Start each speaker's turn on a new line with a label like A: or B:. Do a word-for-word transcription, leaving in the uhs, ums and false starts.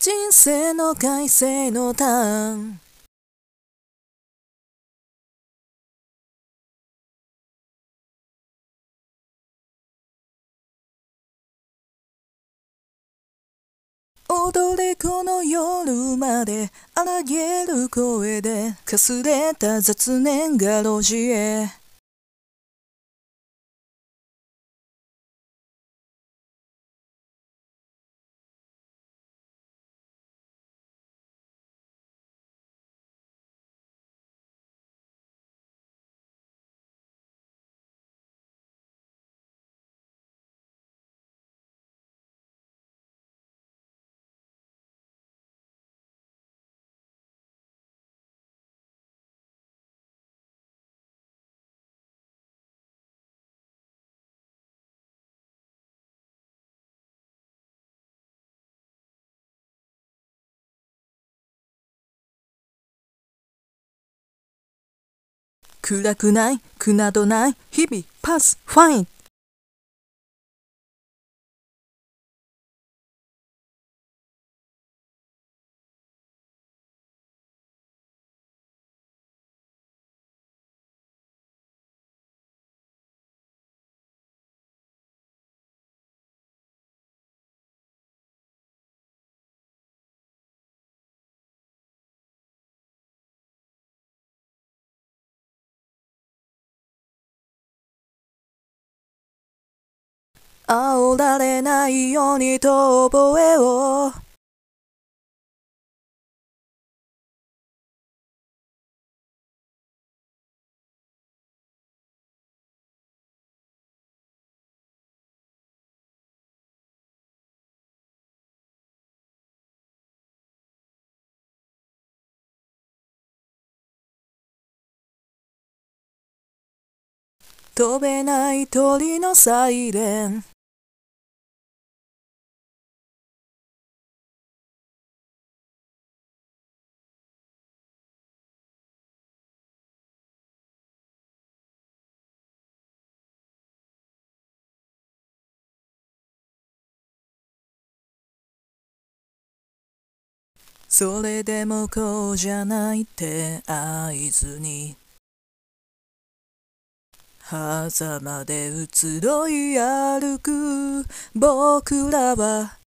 A: 人生の快晴のターン。踊れこの夜まで荒げる声でかすれた雑念が路地へ。暗くない苦などない日々パスファイン。煽られないようにと覚えを。飛べない鳥のサイレン。それでもこうじゃないって合図に狭間で移ろい歩く僕らは